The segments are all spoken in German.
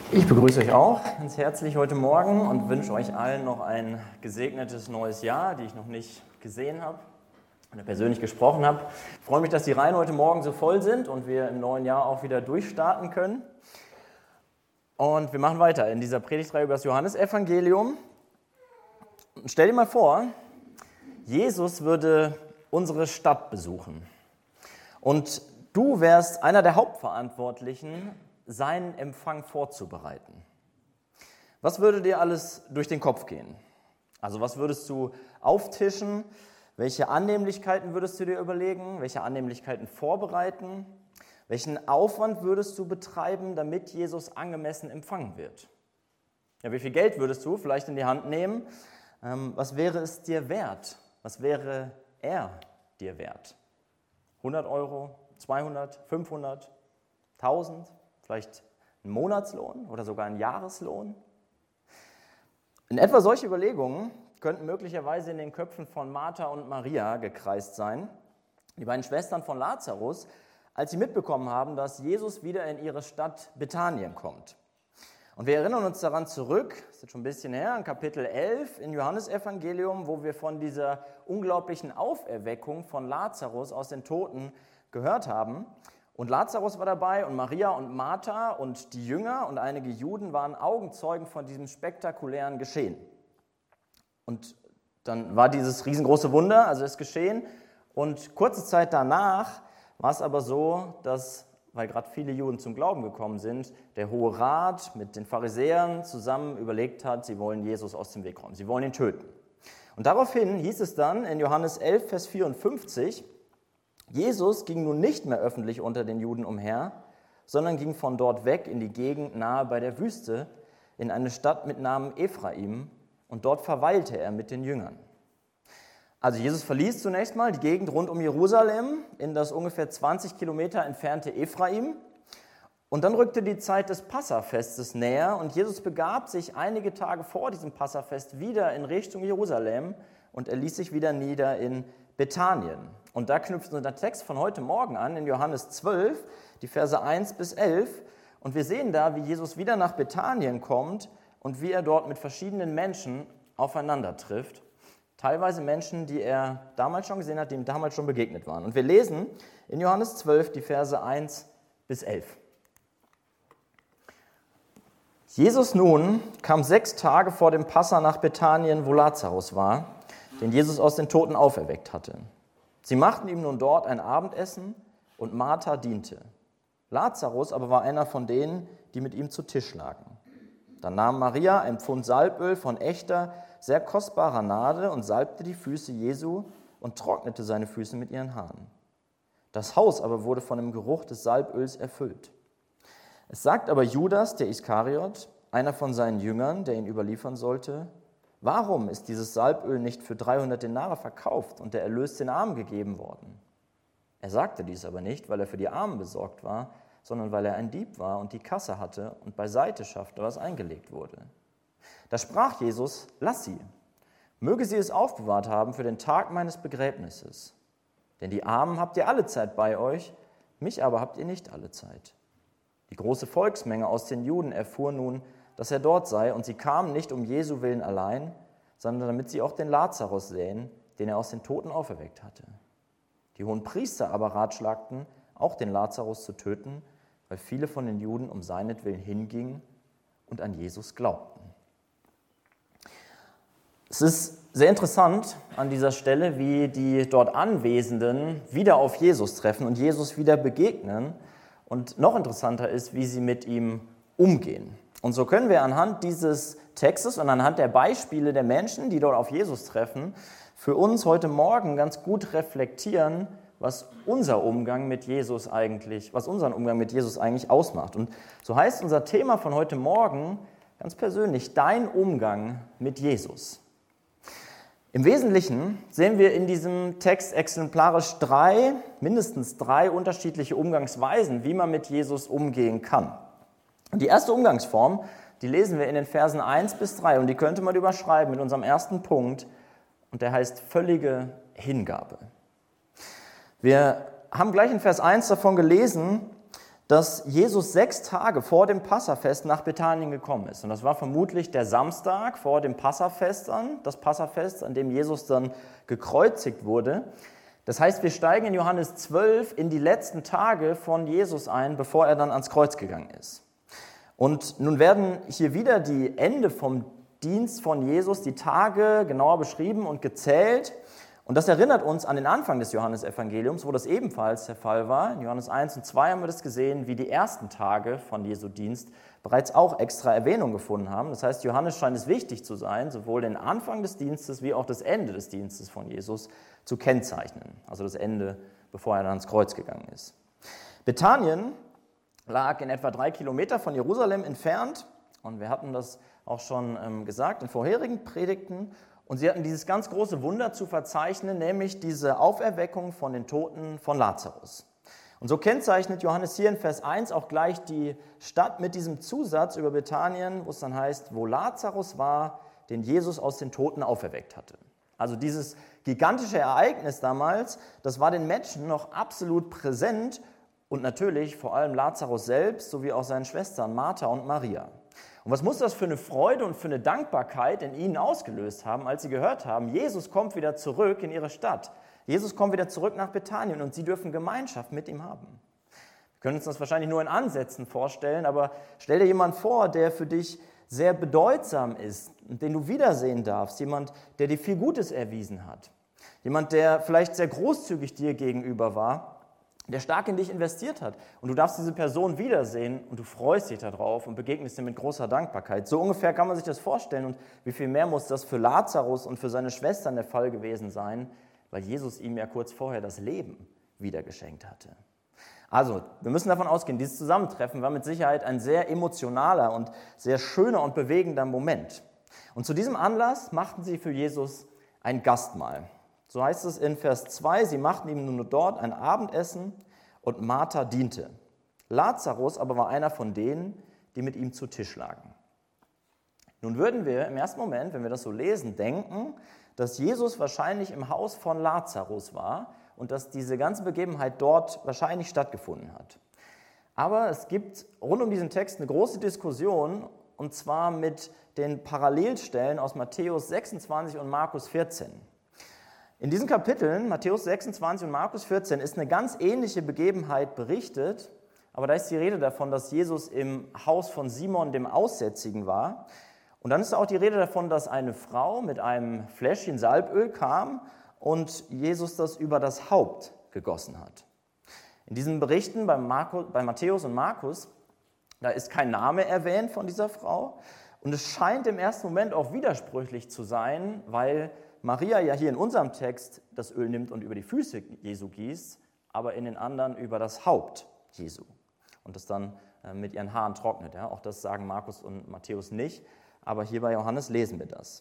Ich begrüße euch auch ganz herzlich heute Morgen und wünsche euch allen noch ein gesegnetes neues Jahr, die ich noch nicht gesehen habe oder persönlich gesprochen habe. Ich freue mich, dass die Reihen heute Morgen so voll sind und wir im neuen Jahr auch wieder durchstarten können. Und wir machen weiter in dieser Predigtreihe über das Johannesevangelium. Und stell dir mal vor, Jesus würde unsere Stadt besuchen und du wärst einer der Hauptverantwortlichen, seinen Empfang vorzubereiten. Was würde dir alles durch den Kopf gehen? Also was würdest du auftischen? Welche Annehmlichkeiten würdest du dir überlegen? Welche Annehmlichkeiten vorbereiten? Welchen Aufwand würdest du betreiben, damit Jesus angemessen empfangen wird? Ja, wie viel Geld würdest du vielleicht in die Hand nehmen? Was wäre es dir wert? Was wäre er dir wert? 100 Euro, 200, 500, 1000? Vielleicht ein Monatslohn oder sogar ein Jahreslohn? In etwa solche Überlegungen könnten möglicherweise in den Köpfen von Martha und Maria gekreist sein, die beiden Schwestern von Lazarus, als sie mitbekommen haben, dass Jesus wieder in ihre Stadt Bethanien kommt. Und wir erinnern uns daran zurück, das ist jetzt schon ein bisschen her, in Kapitel 11 im Johannesevangelium, wo wir von dieser unglaublichen Auferweckung von Lazarus aus den Toten gehört haben. Und Lazarus war dabei und Maria und Martha und die Jünger und einige Juden waren Augenzeugen von diesem spektakulären Geschehen. Und dann war dieses riesengroße Wunder, also das Geschehen. Und kurze Zeit danach war es aber so, dass, weil gerade viele Juden zum Glauben gekommen sind, der Hohe Rat mit den Pharisäern zusammen überlegt hat, sie wollen Jesus aus dem Weg räumen, sie wollen ihn töten. Und daraufhin hieß es dann in Johannes 11, Vers 54, Jesus ging nun nicht mehr öffentlich unter den Juden umher, sondern ging von dort weg in die Gegend nahe bei der Wüste, in eine Stadt mit Namen Ephraim, und dort verweilte er mit den Jüngern. Also Jesus verließ zunächst mal die Gegend rund um Jerusalem in das ungefähr 20 Kilometer entfernte Ephraim, und dann rückte die Zeit des Passafestes näher und Jesus begab sich einige Tage vor diesem Passafest wieder in Richtung Jerusalem und er ließ sich wieder nieder in Bethanien. Und da knüpft unser Text von heute Morgen an, in Johannes 12, die Verse 1 bis 11. Und wir sehen da, wie Jesus wieder nach Bethanien kommt und wie er dort mit verschiedenen Menschen aufeinander trifft. Teilweise Menschen, die er damals schon gesehen hat, die ihm damals schon begegnet waren. Und wir lesen in Johannes 12 die Verse 1 bis 11. Jesus nun kam 6 Tage vor dem Passa nach Bethanien, wo Lazarus war, den Jesus aus den Toten auferweckt hatte. Sie machten ihm nun dort ein Abendessen und Martha diente. Lazarus aber war einer von denen, die mit ihm zu Tisch lagen. Dann nahm Maria ein Pfund Salböl von echter, sehr kostbarer Nade und salbte die Füße Jesu und trocknete seine Füße mit ihren Haaren. Das Haus aber wurde von dem Geruch des Salböls erfüllt. Es sagt aber Judas, der Iskariot, einer von seinen Jüngern, der ihn überliefern sollte: Warum ist dieses Salböl nicht für 300 Denare verkauft und der Erlös den Armen gegeben worden? Er sagte dies aber nicht, weil er für die Armen besorgt war, sondern weil er ein Dieb war und die Kasse hatte und beiseite schaffte, was eingelegt wurde. Da sprach Jesus: Lass sie, möge sie es aufbewahrt haben für den Tag meines Begräbnisses. Denn die Armen habt ihr alle Zeit bei euch, mich aber habt ihr nicht alle Zeit. Die große Volksmenge aus den Juden erfuhr nun, dass er dort sei, und sie kamen nicht um Jesu willen allein, sondern damit sie auch den Lazarus sähen, den er aus den Toten auferweckt hatte. Die Hohenpriester aber ratschlagten, auch den Lazarus zu töten, weil viele von den Juden um seinetwillen hingingen und an Jesus glaubten. Es ist sehr interessant an dieser Stelle, wie die dort Anwesenden wieder auf Jesus treffen und Jesus wieder begegnen. Und noch interessanter ist, wie sie mit ihm umgehen. Und so können wir anhand dieses Textes und anhand der Beispiele der Menschen, die dort auf Jesus treffen, für uns heute Morgen ganz gut reflektieren, was unseren Umgang mit Jesus eigentlich ausmacht. Und so heißt unser Thema von heute Morgen ganz persönlich: Dein Umgang mit Jesus. Im Wesentlichen sehen wir in diesem Text exemplarisch mindestens drei unterschiedliche Umgangsweisen, wie man mit Jesus umgehen kann. Und die erste Umgangsform, die lesen wir in den Versen 1 bis 3 und die könnte man überschreiben mit unserem ersten Punkt, und der heißt völlige Hingabe. Wir haben gleich in Vers 1 davon gelesen, dass Jesus 6 Tage vor dem Passafest nach Bethanien gekommen ist. Und das war vermutlich der Samstag vor dem Passafest das Passafest, an dem Jesus dann gekreuzigt wurde. Das heißt, wir steigen in Johannes 12 in die letzten Tage von Jesus ein, bevor er dann ans Kreuz gegangen ist. Und nun werden hier wieder die Ende vom Dienst von Jesus, die Tage genauer beschrieben und gezählt. Und das erinnert uns an den Anfang des Johannesevangeliums, wo das ebenfalls der Fall war. In Johannes 1 und 2 haben wir das gesehen, wie die ersten Tage von Jesu Dienst bereits auch extra Erwähnung gefunden haben. Das heißt, Johannes scheint es wichtig zu sein, sowohl den Anfang des Dienstes wie auch das Ende des Dienstes von Jesus zu kennzeichnen. Also das Ende, bevor er dann ans Kreuz gegangen ist. Bethanien lag in etwa 3 Kilometer von Jerusalem entfernt. Und wir hatten das auch schon gesagt in vorherigen Predigten. Und sie hatten dieses ganz große Wunder zu verzeichnen, nämlich diese Auferweckung von den Toten von Lazarus. Und so kennzeichnet Johannes hier in Vers 1 auch gleich die Stadt mit diesem Zusatz über Bethanien, wo es dann heißt, wo Lazarus war, den Jesus aus den Toten auferweckt hatte. Also dieses gigantische Ereignis damals, das war den Menschen noch absolut präsent und natürlich vor allem Lazarus selbst sowie auch seinen Schwestern Martha und Maria. Und was muss das für eine Freude und für eine Dankbarkeit in ihnen ausgelöst haben, als sie gehört haben, Jesus kommt wieder zurück in ihre Stadt. Jesus kommt wieder zurück nach Bethanien und sie dürfen Gemeinschaft mit ihm haben. Wir können uns das wahrscheinlich nur in Ansätzen vorstellen, aber stell dir jemanden vor, der für dich sehr bedeutsam ist und den du wiedersehen darfst. Jemand, der dir viel Gutes erwiesen hat. Jemand, der vielleicht sehr großzügig dir gegenüber war, der stark in dich investiert hat. Und du darfst diese Person wiedersehen und du freust dich darauf und begegnest dir mit großer Dankbarkeit. So ungefähr kann man sich das vorstellen. Und wie viel mehr muss das für Lazarus und für seine Schwestern der Fall gewesen sein, weil Jesus ihm ja kurz vorher das Leben wieder geschenkt hatte. Also, wir müssen davon ausgehen, dieses Zusammentreffen war mit Sicherheit ein sehr emotionaler und sehr schöner und bewegender Moment. Und zu diesem Anlass machten sie für Jesus ein Gastmahl. So heißt es in Vers 2, sie machten ihm nur dort ein Abendessen und Martha diente. Lazarus aber war einer von denen, die mit ihm zu Tisch lagen. Nun würden wir im ersten Moment, wenn wir das so lesen, denken, dass Jesus wahrscheinlich im Haus von Lazarus war und dass diese ganze Begebenheit dort wahrscheinlich stattgefunden hat. Aber es gibt rund um diesen Text eine große Diskussion, und zwar mit den Parallelstellen aus Matthäus 26 und Markus 14. In diesen Kapiteln, Matthäus 26 und Markus 14, ist eine ganz ähnliche Begebenheit berichtet, aber da ist die Rede davon, dass Jesus im Haus von Simon dem Aussätzigen war. Und dann ist auch die Rede davon, dass eine Frau mit einem Fläschchen Salböl kam und Jesus das über das Haupt gegossen hat. In diesen Berichten bei Matthäus und Markus, da ist kein Name erwähnt von dieser Frau. Und es scheint im ersten Moment auch widersprüchlich zu sein, weil Maria ja hier in unserem Text das Öl nimmt und über die Füße Jesu gießt, aber in den anderen über das Haupt Jesu und das dann mit ihren Haaren trocknet. Ja? Auch das sagen Markus und Matthäus nicht, aber hier bei Johannes lesen wir das.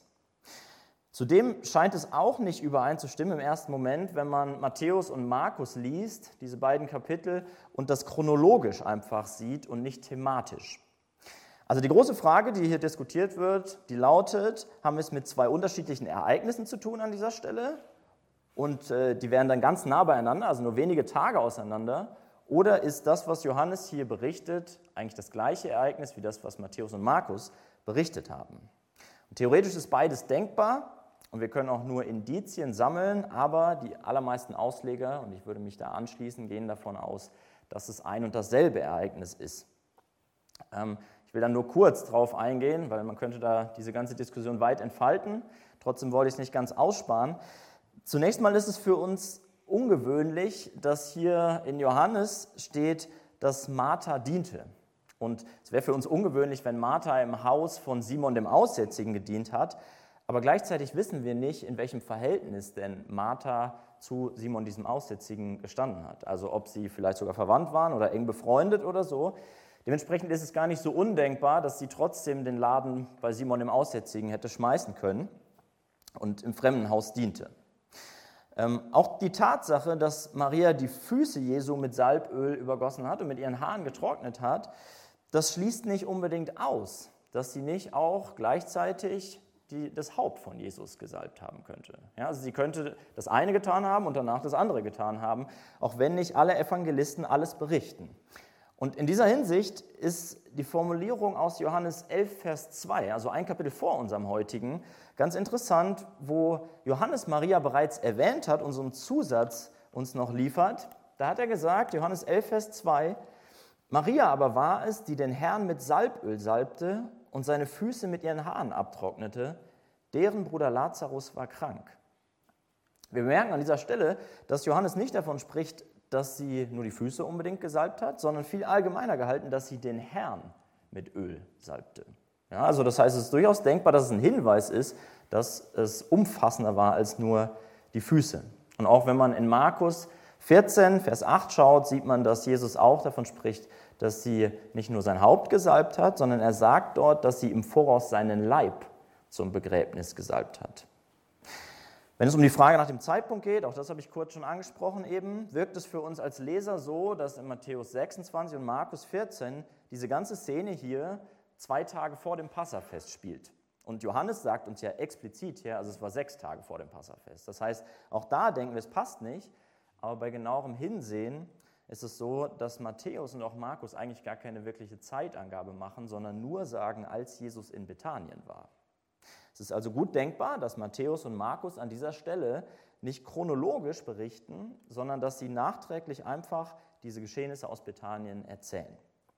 Zudem scheint es auch nicht übereinzustimmen im ersten Moment, wenn man Matthäus und Markus liest, diese beiden Kapitel, und das chronologisch einfach sieht und nicht thematisch. Also die große Frage, die hier diskutiert wird, die lautet, haben wir es mit zwei unterschiedlichen Ereignissen zu tun an dieser Stelle und die wären dann ganz nah beieinander, also nur wenige Tage auseinander, oder ist das, was Johannes hier berichtet, eigentlich das gleiche Ereignis wie das, was Matthäus und Markus berichtet haben? Und theoretisch ist beides denkbar und wir können auch nur Indizien sammeln, aber die allermeisten Ausleger, und ich würde mich da anschließen, gehen davon aus, dass es ein und dasselbe Ereignis ist. Ich will dann nur kurz drauf eingehen, weil man könnte da diese ganze Diskussion weit entfalten. Trotzdem wollte ich es nicht ganz aussparen. Zunächst mal ist es für uns ungewöhnlich, dass hier in Johannes steht, dass Martha diente. Und es wäre für uns ungewöhnlich, wenn Martha im Haus von Simon dem Aussätzigen gedient hat. Aber gleichzeitig wissen wir nicht, in welchem Verhältnis denn Martha zu Simon diesem Aussätzigen gestanden hat. Also ob sie vielleicht sogar verwandt waren oder eng befreundet oder so. Dementsprechend ist es gar nicht so undenkbar, dass sie trotzdem den Laden bei Simon dem Aussätzigen hätte schmeißen können und im Fremdenhaus diente. Auch die Tatsache, dass Maria die Füße Jesu mit Salböl übergossen hat und mit ihren Haaren getrocknet hat, das schließt nicht unbedingt aus, dass sie nicht auch gleichzeitig das Haupt von Jesus gesalbt haben könnte. Ja, also sie könnte das eine getan haben und danach das andere getan haben, auch wenn nicht alle Evangelisten alles berichten. Und in dieser Hinsicht ist die Formulierung aus Johannes 11, Vers 2, also ein Kapitel vor unserem heutigen, ganz interessant, wo Johannes Maria bereits erwähnt hat und so einen Zusatz uns noch liefert. Da hat er gesagt, Johannes 11, Vers 2, Maria aber war es, die den Herrn mit Salböl salbte und seine Füße mit ihren Haaren abtrocknete, deren Bruder Lazarus war krank. Wir bemerken an dieser Stelle, dass Johannes nicht davon spricht, dass sie nur die Füße unbedingt gesalbt hat, sondern viel allgemeiner gehalten, dass sie den Herrn mit Öl salbte. Ja, also das heißt, es ist durchaus denkbar, dass es ein Hinweis ist, dass es umfassender war als nur die Füße. Und auch wenn man in Markus 14, Vers 8 schaut, sieht man, dass Jesus auch davon spricht, dass sie nicht nur sein Haupt gesalbt hat, sondern er sagt dort, dass sie im Voraus seinen Leib zum Begräbnis gesalbt hat. Wenn es um die Frage nach dem Zeitpunkt geht, auch das habe ich kurz schon angesprochen eben, wirkt es für uns als Leser so, dass in Matthäus 26 und Markus 14 diese ganze Szene hier 2 Tage vor dem Passafest spielt. Und Johannes sagt uns ja explizit hier, also es war 6 Tage vor dem Passafest. Das heißt, auch da denken wir, es passt nicht, aber bei genauerem Hinsehen ist es so, dass Matthäus und auch Markus eigentlich gar keine wirkliche Zeitangabe machen, sondern nur sagen, als Jesus in Bethanien war. Es ist also gut denkbar, dass Matthäus und Markus an dieser Stelle nicht chronologisch berichten, sondern dass sie nachträglich einfach diese Geschehnisse aus Bethanien erzählen.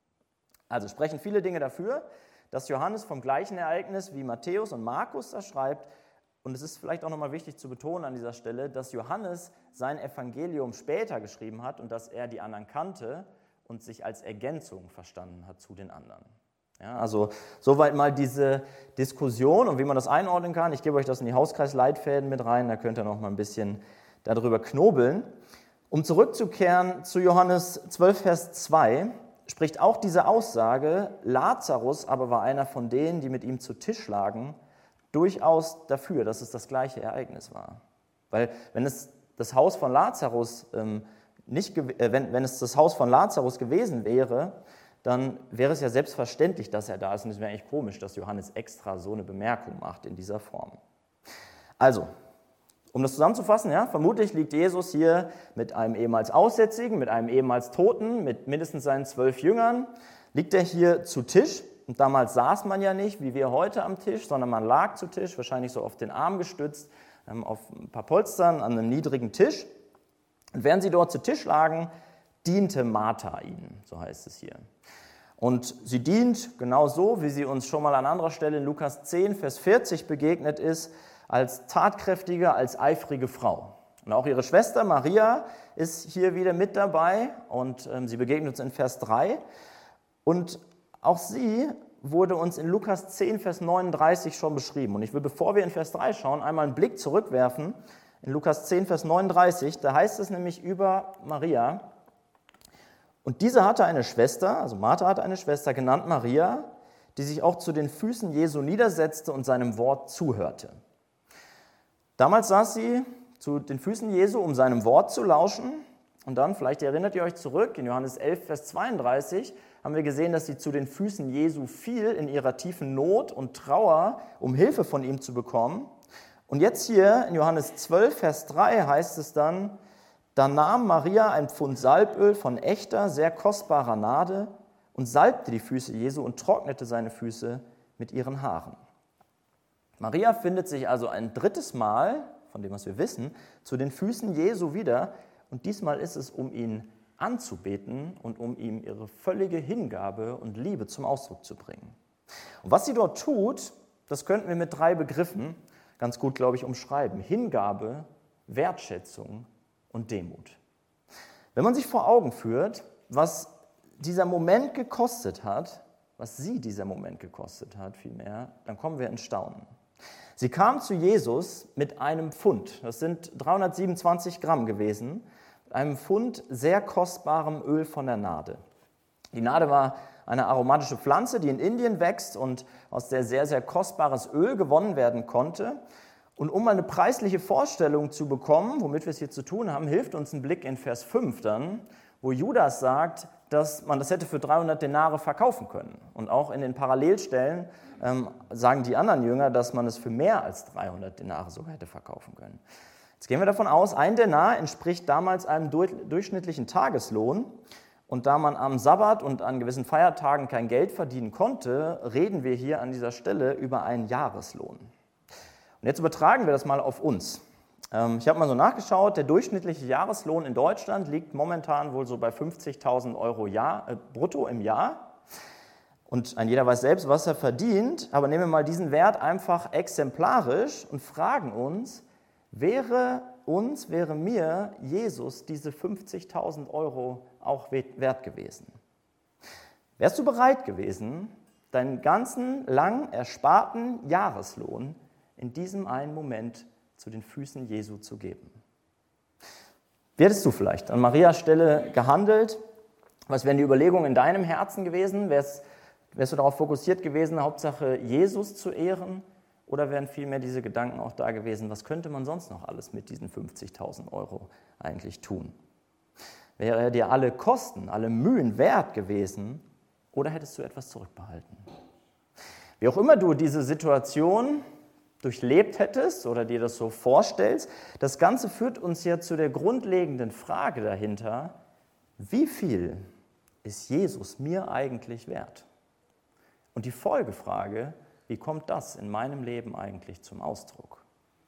Also sprechen viele Dinge dafür, dass Johannes vom gleichen Ereignis wie Matthäus und Markus das schreibt. Und es ist vielleicht auch nochmal wichtig zu betonen an dieser Stelle, dass Johannes sein Evangelium später geschrieben hat und dass er die anderen kannte und sich als Ergänzung verstanden hat zu den anderen. Ja, also soweit mal diese Diskussion und wie man das einordnen kann. Ich gebe euch das in die Hauskreisleitfäden mit rein, da könnt ihr noch mal ein bisschen darüber knobeln. Um zurückzukehren zu Johannes 12, Vers 2, spricht auch diese Aussage, Lazarus aber war einer von denen, die mit ihm zu Tisch lagen, durchaus dafür, dass es das gleiche Ereignis war. Weil wenn es das Haus von Lazarus wenn es das Haus von Lazarus gewesen wäre, dann wäre es ja selbstverständlich, dass er da ist. Und es wäre eigentlich komisch, dass Johannes extra so eine Bemerkung macht in dieser Form. Also, um das zusammenzufassen, ja, vermutlich liegt Jesus hier mit einem ehemals Aussätzigen, mit einem ehemals Toten, mit mindestens seinen 12 Jüngern, liegt er hier zu Tisch. Und damals saß man ja nicht, wie wir heute am Tisch, sondern man lag zu Tisch, wahrscheinlich so auf den Arm gestützt, auf ein paar Polstern an einem niedrigen Tisch. Und während sie dort zu Tisch lagen, diente Martha ihnen, so heißt es hier. Und sie dient genau so, wie sie uns schon mal an anderer Stelle in Lukas 10, Vers 40 begegnet ist, als tatkräftige, als eifrige Frau. Und auch ihre Schwester Maria ist hier wieder mit dabei und sie begegnet uns in Vers 3. Und auch sie wurde uns in Lukas 10, Vers 39 schon beschrieben. Und ich will, bevor wir in Vers 3 schauen, einmal einen Blick zurückwerfen. In Lukas 10, Vers 39, da heißt es nämlich über Maria, und diese hatte eine Schwester, also Martha hatte eine Schwester, genannt Maria, die sich auch zu den Füßen Jesu niedersetzte und seinem Wort zuhörte. Damals saß sie zu den Füßen Jesu, um seinem Wort zu lauschen. Und dann, vielleicht erinnert ihr euch zurück, in Johannes 11, Vers 32 haben wir gesehen, dass sie zu den Füßen Jesu fiel in ihrer tiefen Not und Trauer, um Hilfe von ihm zu bekommen. Und jetzt hier in Johannes 12, Vers 3 heißt es dann, da nahm Maria ein Pfund Salböl von echter, sehr kostbarer Nade und salbte die Füße Jesu und trocknete seine Füße mit ihren Haaren. Maria findet sich also ein drittes Mal, von dem was wir wissen, zu den Füßen Jesu wieder. Und diesmal ist es, um ihn anzubeten und um ihm ihre völlige Hingabe und Liebe zum Ausdruck zu bringen. Und was sie dort tut, das könnten wir mit 3 Begriffen ganz gut, glaube ich, umschreiben. Hingabe, Wertschätzung und Demut. Wenn man sich vor Augen führt, was dieser Moment gekostet hat, was sie dieser Moment gekostet hat vielmehr, dann kommen wir ins Staunen. Sie kam zu Jesus mit einem Pfund, das sind 327 Gramm gewesen, mit einem Pfund sehr kostbarem Öl von der Nade. Die Nade war eine aromatische Pflanze, die in Indien wächst und aus der sehr, sehr kostbares Öl gewonnen werden konnte. Und um mal eine preisliche Vorstellung zu bekommen, womit wir es hier zu tun haben, hilft uns ein Blick in Vers 5 dann, wo Judas sagt, dass man das hätte für 300 Denare verkaufen können. Und auch in den Parallelstellen sagen die anderen Jünger, dass man es für mehr als 300 Denare sogar hätte verkaufen können. Jetzt gehen wir davon aus, ein Denar entspricht damals einem durchschnittlichen Tageslohn. Und da man am Sabbat und an gewissen Feiertagen kein Geld verdienen konnte, reden wir hier an dieser Stelle über einen Jahreslohn. Und jetzt übertragen wir das mal auf uns. Ich habe mal so nachgeschaut, der durchschnittliche Jahreslohn in Deutschland liegt momentan wohl so bei 50.000 Euro brutto im Jahr. Und ein jeder weiß selbst, was er verdient, aber nehmen wir mal diesen Wert einfach exemplarisch und fragen uns, wäre mir Jesus diese 50.000 Euro auch wert gewesen? Wärst du bereit gewesen, deinen ganzen lang ersparten Jahreslohn in diesem einen Moment zu den Füßen Jesu zu geben? Wie hättest du vielleicht an Marias Stelle gehandelt? Was wären die Überlegungen in deinem Herzen gewesen? Wärst du darauf fokussiert gewesen, Hauptsache Jesus zu ehren? Oder wären vielmehr diese Gedanken auch da gewesen, was könnte man sonst noch alles mit diesen 50.000 Euro eigentlich tun? Wäre dir alle Kosten, alle Mühen wert gewesen oder hättest du etwas zurückbehalten? Wie auch immer du diese Situation durchlebt hättest oder dir das so vorstellst, das Ganze führt uns ja zu der grundlegenden Frage dahinter, wie viel ist Jesus mir eigentlich wert? Und die Folgefrage, wie kommt das in meinem Leben eigentlich zum Ausdruck?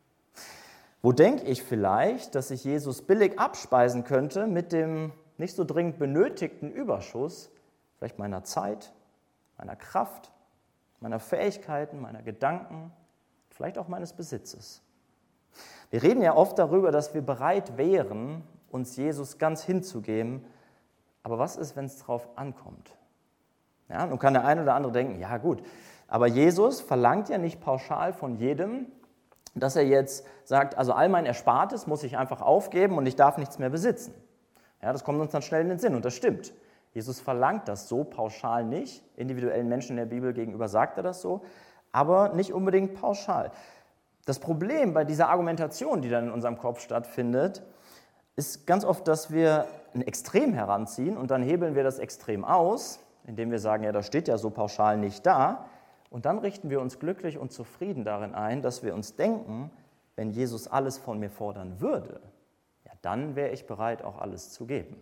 Wo denke ich vielleicht, dass ich Jesus billig abspeisen könnte mit dem nicht so dringend benötigten Überschuss, vielleicht meiner Zeit, meiner Kraft, meiner Fähigkeiten, meiner Gedanken, vielleicht auch meines Besitzes? Wir reden ja oft darüber, dass wir bereit wären, uns Jesus ganz hinzugeben, aber was ist, wenn es darauf ankommt? Ja, nun kann der eine oder andere denken, ja gut, aber Jesus verlangt ja nicht pauschal von jedem, dass er jetzt sagt, also all mein Erspartes muss ich einfach aufgeben und ich darf nichts mehr besitzen. Ja, das kommt uns dann schnell in den Sinn und das stimmt. Jesus verlangt das so pauschal nicht. Individuellen Menschen in der Bibel gegenüber sagt er das so, aber nicht unbedingt pauschal. Das Problem bei dieser Argumentation, die dann in unserem Kopf stattfindet, ist ganz oft, dass wir ein Extrem heranziehen und dann hebeln wir das Extrem aus, indem wir sagen, ja, das steht ja so pauschal nicht da. Und dann richten wir uns glücklich und zufrieden darin ein, dass wir uns denken, wenn Jesus alles von mir fordern würde, ja, dann wäre ich bereit, auch alles zu geben.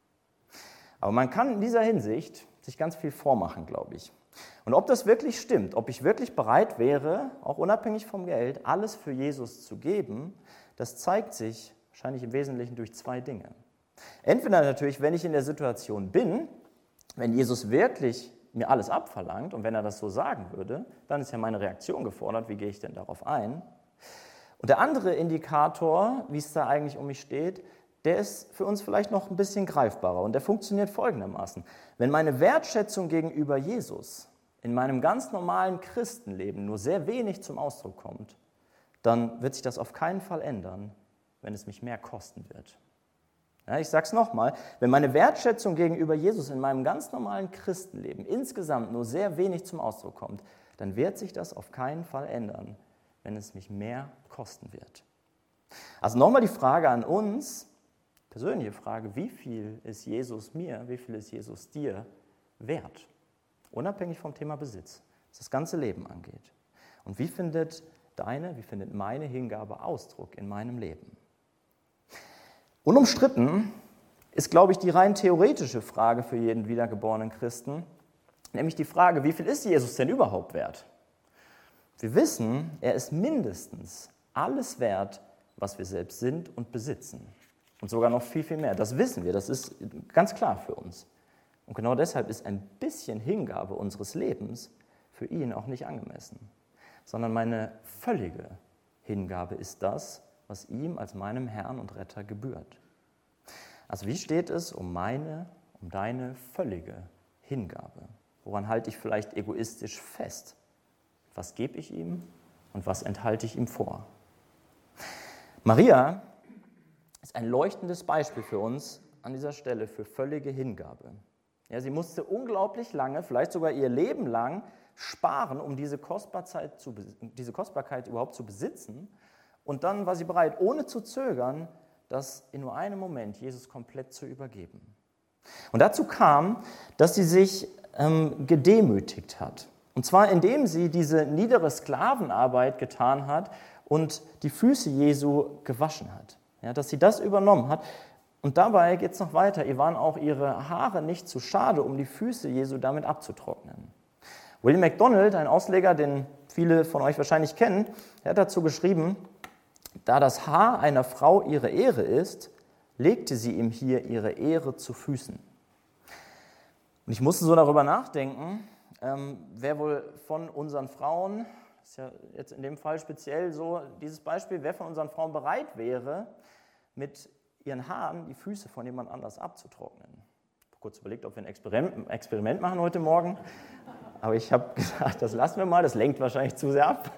Aber man kann in dieser Hinsicht sich ganz viel vormachen, glaube ich. Und ob das wirklich stimmt, ob ich wirklich bereit wäre, auch unabhängig vom Geld, alles für Jesus zu geben, das zeigt sich wahrscheinlich im Wesentlichen durch zwei Dinge. Entweder natürlich, wenn ich in der Situation bin, wenn Jesus wirklich mir alles abverlangt und wenn er das so sagen würde, dann ist ja meine Reaktion gefordert, wie gehe ich denn darauf ein? Und der andere Indikator, wie es da eigentlich um mich steht, der ist für uns vielleicht noch ein bisschen greifbarer und der funktioniert folgendermaßen. Wenn meine Wertschätzung gegenüber Jesus in meinem ganz normalen Christenleben nur sehr wenig zum Ausdruck kommt, dann wird sich das auf keinen Fall ändern, wenn es mich mehr kosten wird. Ja, ich sage es nochmal, wenn meine Wertschätzung gegenüber Jesus in meinem ganz normalen Christenleben insgesamt nur sehr wenig zum Ausdruck kommt, dann wird sich das auf keinen Fall ändern, wenn es mich mehr kosten wird. Also nochmal die Frage an uns, persönliche Frage, wie viel ist Jesus mir, wie viel ist Jesus dir wert? Unabhängig vom Thema Besitz, was das ganze Leben angeht. Und wie findet meine Hingabe Ausdruck in meinem Leben? Unumstritten ist, glaube ich, die rein theoretische Frage für jeden wiedergeborenen Christen, nämlich die Frage, wie viel ist Jesus denn überhaupt wert? Wir wissen, er ist mindestens alles wert, was wir selbst sind und besitzen. Und sogar noch viel, viel mehr. Das wissen wir, das ist ganz klar für uns. Und genau deshalb ist ein bisschen Hingabe unseres Lebens für ihn auch nicht angemessen, sondern meine völlige Hingabe ist das, was ihm als meinem Herrn und Retter gebührt. Also wie steht es um deine völlige Hingabe? Woran halte ich vielleicht egoistisch fest? Was gebe ich ihm und was enthalte ich ihm vor? Maria ist ein leuchtendes Beispiel für uns an dieser Stelle für völlige Hingabe. Ja, sie musste unglaublich lange, vielleicht sogar ihr Leben lang, sparen, um diese Kostbarkeit überhaupt zu besitzen. Und dann war sie bereit, ohne zu zögern, das in nur einem Moment Jesus komplett zu übergeben. Und dazu kam, dass sie sich gedemütigt hat. Und zwar indem sie diese niedere Sklavenarbeit getan hat und die Füße Jesu gewaschen hat. Ja, dass sie das übernommen hat, Und dabei geht es noch weiter. Ihr waren auch ihre Haare nicht zu schade, um die Füße Jesu damit abzutrocknen. William MacDonald, ein Ausleger, den viele von euch wahrscheinlich kennen, er hat dazu geschrieben, da das Haar einer Frau ihre Ehre ist, legte sie ihm hier ihre Ehre zu Füßen. Und ich musste so darüber nachdenken, wer wohl von unseren Frauen, das ist ja jetzt in dem Fall speziell so dieses Beispiel, wer von unseren Frauen bereit wäre, mit ihren Haaren die Füße von jemand anders abzutrocknen. Ich habe kurz überlegt, ob wir ein Experiment machen heute Morgen, aber ich habe gesagt, das lassen wir mal, das lenkt wahrscheinlich zu sehr ab.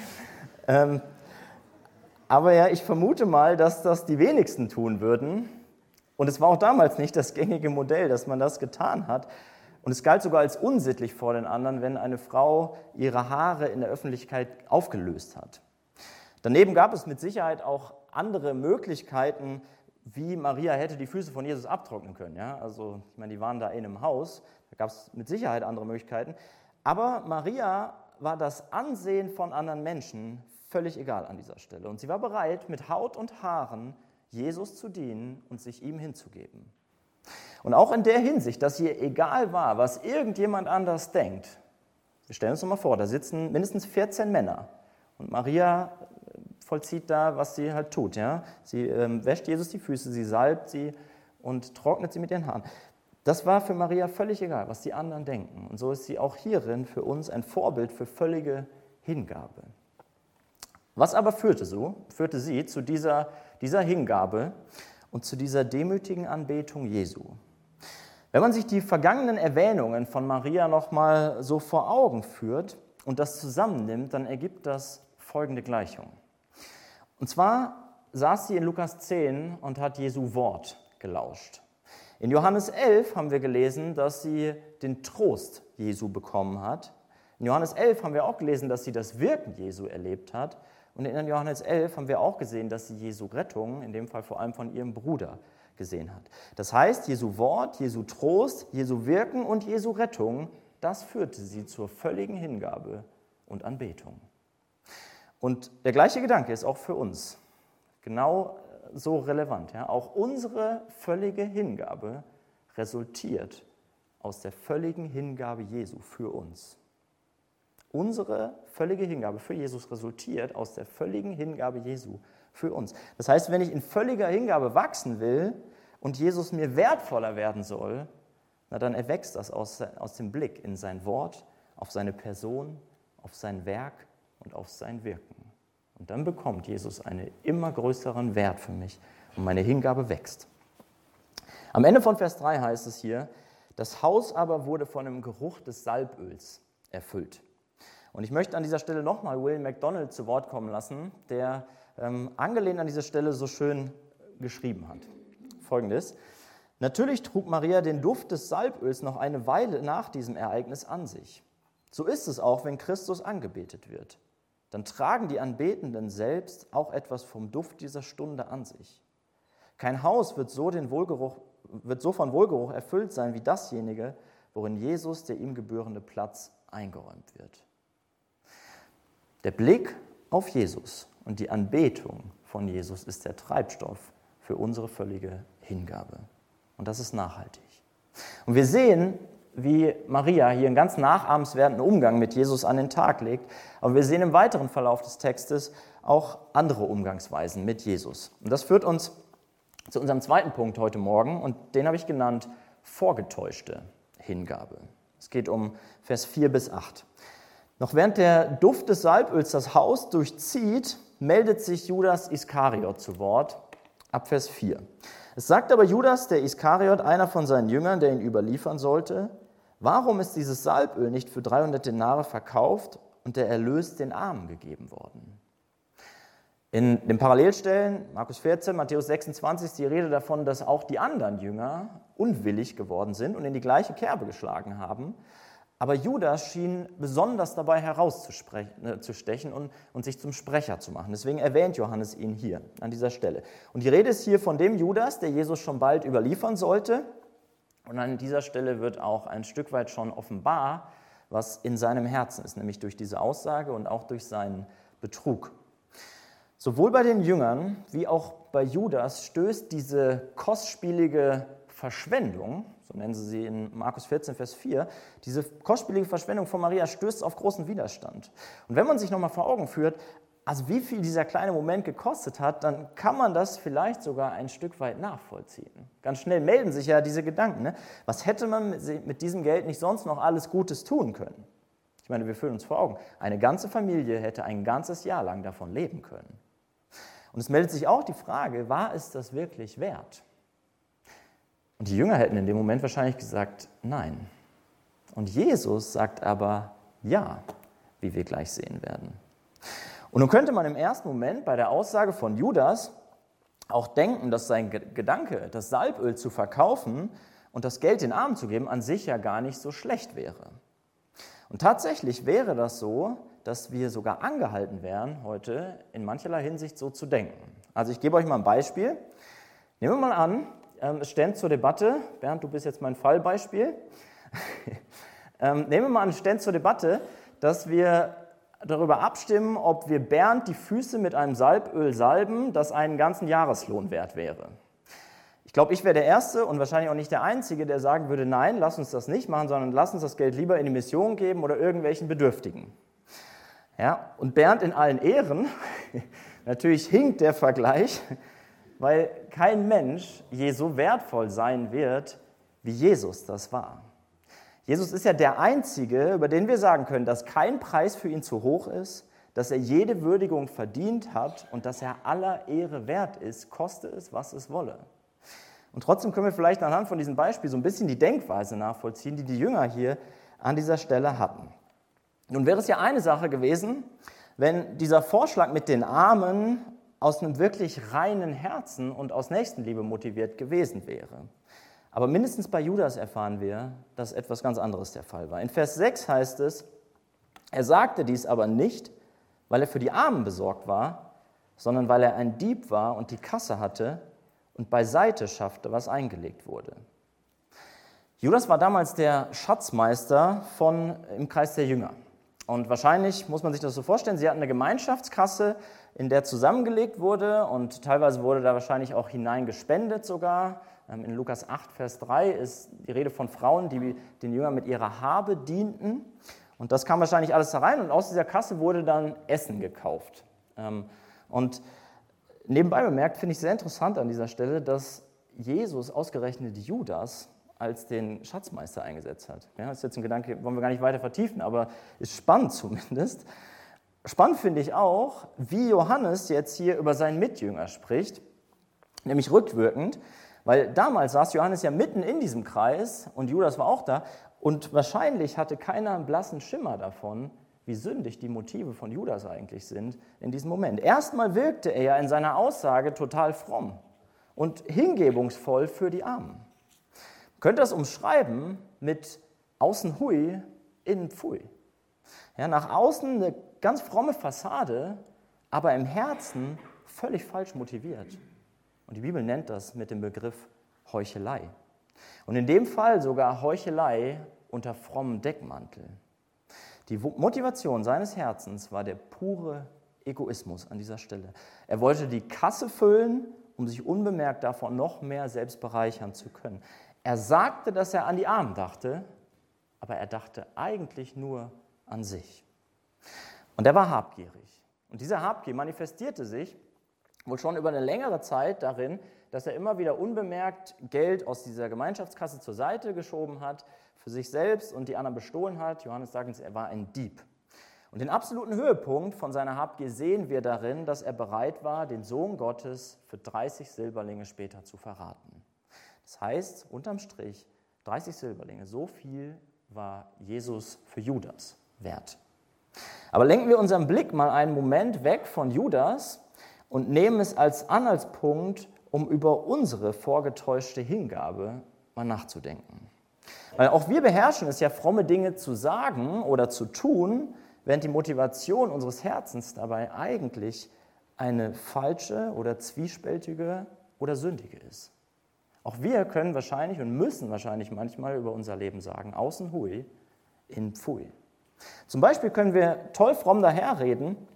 Aber ja, ich vermute mal, dass das die wenigsten tun würden. Und es war auch damals nicht das gängige Modell, dass man das getan hat. Und es galt sogar als unsittlich vor den anderen, wenn eine Frau ihre Haare in der Öffentlichkeit aufgelöst hat. Daneben gab es mit Sicherheit auch andere Möglichkeiten, wie Maria hätte die Füße von Jesus abtrocknen können. Ja? Also, ich meine, die waren da in einem Haus, da gab es mit Sicherheit andere Möglichkeiten. Aber Maria war das Ansehen von anderen Menschen völlig egal an dieser Stelle. Und sie war bereit, mit Haut und Haaren Jesus zu dienen und sich ihm hinzugeben. Und auch in der Hinsicht, dass ihr egal war, was irgendjemand anders denkt. Wir stellen uns noch mal vor, da sitzen mindestens 14 Männer. Und Maria vollzieht da, was sie halt tut. Ja? Sie wäscht Jesus die Füße, sie salbt sie und trocknet sie mit ihren Haaren. Das war für Maria völlig egal, was die anderen denken. Und so ist sie auch hierin für uns ein Vorbild für völlige Hingabe. Was aber führte sie zu dieser Hingabe und zu dieser demütigen Anbetung Jesu? Wenn man sich die vergangenen Erwähnungen von Maria nochmal so vor Augen führt und das zusammennimmt, dann ergibt das folgende Gleichung. Und zwar saß sie in Lukas 10 und hat Jesu Wort gelauscht. In Johannes 11 haben wir gelesen, dass sie den Trost Jesu bekommen hat. In Johannes 11 haben wir auch gelesen, dass sie das Wirken Jesu erlebt hat. Und in Johannes 11 haben wir auch gesehen, dass sie Jesu Rettung, in dem Fall vor allem von ihrem Bruder, gesehen hat. Das heißt, Jesu Wort, Jesu Trost, Jesu Wirken und Jesu Rettung, das führte sie zur völligen Hingabe und Anbetung. Und der gleiche Gedanke ist auch für uns genau so relevant. Ja? Auch unsere völlige Hingabe resultiert aus der völligen Hingabe Jesu für uns. Unsere völlige Hingabe für Jesus resultiert aus der völligen Hingabe Jesu für uns. Das heißt, wenn ich in völliger Hingabe wachsen will und Jesus mir wertvoller werden soll, na dann erwächst das aus dem Blick in sein Wort, auf seine Person, auf sein Werk und auf sein Wirken. Und dann bekommt Jesus einen immer größeren Wert für mich und meine Hingabe wächst. Am Ende von Vers 3 heißt es hier, das Haus aber wurde von dem Geruch des Salböls erfüllt. Und ich möchte an dieser Stelle nochmal William MacDonald zu Wort kommen lassen, der angelehnt an dieser Stelle so schön geschrieben hat. Folgendes: Natürlich trug Maria den Duft des Salböls noch eine Weile nach diesem Ereignis an sich. So ist es auch, wenn Christus angebetet wird. Dann tragen die Anbetenden selbst auch etwas vom Duft dieser Stunde an sich. Kein Haus wird so von Wohlgeruch erfüllt sein wie dasjenige, worin Jesus, der ihm gebührende Platz, eingeräumt wird. Der Blick auf Jesus und die Anbetung von Jesus ist der Treibstoff für unsere völlige Hingabe. Und das ist nachhaltig. Und wir sehen, wie Maria hier einen ganz nachahmenswerten Umgang mit Jesus an den Tag legt. Aber wir sehen im weiteren Verlauf des Textes auch andere Umgangsweisen mit Jesus. Und das führt uns zu unserem zweiten Punkt heute Morgen. Und den habe ich genannt, vorgetäuschte Hingabe. Es geht um Vers 4 bis 8. Noch während der Duft des Salböls das Haus durchzieht, meldet sich Judas Iskariot zu Wort, ab Vers 4. Es sagt aber Judas, der Iskariot, einer von seinen Jüngern, der ihn überliefern sollte, warum ist dieses Salböl nicht für 300 Denare verkauft und der Erlös den Armen gegeben worden? In den Parallelstellen, Markus 14, Matthäus 26, ist die Rede davon, dass auch die anderen Jünger unwillig geworden sind und in die gleiche Kerbe geschlagen haben. Aber Judas schien besonders dabei herauszustechen und sich zum Sprecher zu machen. Deswegen erwähnt Johannes ihn hier an dieser Stelle. Und die Rede ist hier von dem Judas, der Jesus schon bald überliefern sollte. Und an dieser Stelle wird auch ein Stück weit schon offenbar, was in seinem Herzen ist, nämlich durch diese Aussage und auch durch seinen Betrug. Sowohl bei den Jüngern wie auch bei Judas stößt diese kostspielige Verschwendung, so nennen sie in Markus 14, Vers 4, diese kostspielige Verschwendung von Maria stößt auf großen Widerstand. Und wenn man sich nochmal vor Augen führt, also wie viel dieser kleine Moment gekostet hat, dann kann man das vielleicht sogar ein Stück weit nachvollziehen. Ganz schnell melden sich ja diese Gedanken. Ne? Was hätte man mit diesem Geld nicht sonst noch alles Gutes tun können? Ich meine, wir führen uns vor Augen, eine ganze Familie hätte ein ganzes Jahr lang davon leben können. Und es meldet sich auch die Frage, war es das wirklich wert? Und die Jünger hätten in dem Moment wahrscheinlich gesagt, nein. Und Jesus sagt aber ja, wie wir gleich sehen werden. Und nun könnte man im ersten Moment bei der Aussage von Judas auch denken, dass sein Gedanke, das Salböl zu verkaufen und das Geld den Armen zu geben, an sich ja gar nicht so schlecht wäre. Und tatsächlich wäre das so, dass wir sogar angehalten wären, heute in mancherlei Hinsicht so zu denken. Also ich gebe euch mal ein Beispiel. Nehmen wir mal an, es stand zur Debatte, Bernd, du bist jetzt mein Fallbeispiel. Nehmen wir mal an, es stand zur Debatte, dass wir darüber abstimmen, ob wir Bernd die Füße mit einem Salböl salben, das einen ganzen Jahreslohn wert wäre. Ich glaube, ich wäre der Erste und wahrscheinlich auch nicht der Einzige, der sagen würde, nein, lass uns das nicht machen, sondern lass uns das Geld lieber in die Mission geben oder irgendwelchen Bedürftigen. Ja, und Bernd in allen Ehren, natürlich hinkt der Vergleich, weil kein Mensch je so wertvoll sein wird, wie Jesus das war. Jesus ist ja der Einzige, über den wir sagen können, dass kein Preis für ihn zu hoch ist, dass er jede Würdigung verdient hat und dass er aller Ehre wert ist, koste es, was es wolle. Und trotzdem können wir vielleicht anhand von diesem Beispiel so ein bisschen die Denkweise nachvollziehen, die die Jünger hier an dieser Stelle hatten. Nun wäre es ja eine Sache gewesen, wenn dieser Vorschlag mit den Armen aus einem wirklich reinen Herzen und aus Nächstenliebe motiviert gewesen wäre. Aber mindestens bei Judas erfahren wir, dass etwas ganz anderes der Fall war. In Vers 6 heißt es, er sagte dies aber nicht, weil er für die Armen besorgt war, sondern weil er ein Dieb war und die Kasse hatte und beiseite schaffte, was eingelegt wurde. Judas war damals der Schatzmeister im Kreis der Jünger. Und wahrscheinlich muss man sich das so vorstellen, sie hatten eine Gemeinschaftskasse, in der zusammengelegt wurde und teilweise wurde da wahrscheinlich auch hineingespendet sogar. In Lukas 8, Vers 3 ist die Rede von Frauen, die den Jüngern mit ihrer Habe dienten. Und das kam wahrscheinlich alles da rein und aus dieser Kasse wurde dann Essen gekauft. Und nebenbei bemerkt finde ich sehr interessant an dieser Stelle, dass Jesus ausgerechnet Judas als den Schatzmeister eingesetzt hat. Ja, das ist jetzt ein Gedanke, wollen wir gar nicht weiter vertiefen, aber ist spannend zumindest. Spannend finde ich auch, wie Johannes jetzt hier über seinen Mitjünger spricht, nämlich rückwirkend, weil damals saß Johannes ja mitten in diesem Kreis und Judas war auch da und wahrscheinlich hatte keiner einen blassen Schimmer davon, wie sündig die Motive von Judas eigentlich sind in diesem Moment. Erstmal wirkte er ja in seiner Aussage total fromm und hingebungsvoll für die Armen. Man könnte das umschreiben mit außen hui, innen pfui. Ja, nach außen eine ganz fromme Fassade, aber im Herzen völlig falsch motiviert. Und die Bibel nennt das mit dem Begriff Heuchelei. Und in dem Fall sogar Heuchelei unter frommem Deckmantel. Die Motivation seines Herzens war der pure Egoismus an dieser Stelle. Er wollte die Kasse füllen, um sich unbemerkt davon noch mehr selbst bereichern zu können. Er sagte, dass er an die Armen dachte, aber er dachte eigentlich nur an sich. Und er war habgierig. Und diese Habgier manifestierte sich wohl schon über eine längere Zeit darin, dass er immer wieder unbemerkt Geld aus dieser Gemeinschaftskasse zur Seite geschoben hat, für sich selbst und die anderen bestohlen hat. Johannes sagt uns, er war ein Dieb. Und den absoluten Höhepunkt von seiner Habgier sehen wir darin, dass er bereit war, den Sohn Gottes für 30 Silberlinge später zu verraten. Das heißt, unterm Strich, 30 Silberlinge, so viel war Jesus für Judas wert. Aber lenken wir unseren Blick mal einen Moment weg von Judas und nehmen es als Anhaltspunkt, um über unsere vorgetäuschte Hingabe mal nachzudenken. Weil auch wir beherrschen es ja, fromme Dinge zu sagen oder zu tun, während die Motivation unseres Herzens dabei eigentlich eine falsche oder zwiespältige oder sündige ist. Auch wir können wahrscheinlich und müssen wahrscheinlich manchmal über unser Leben sagen, außen hui, innen pfui. Zum Beispiel können wir toll fromm daherreden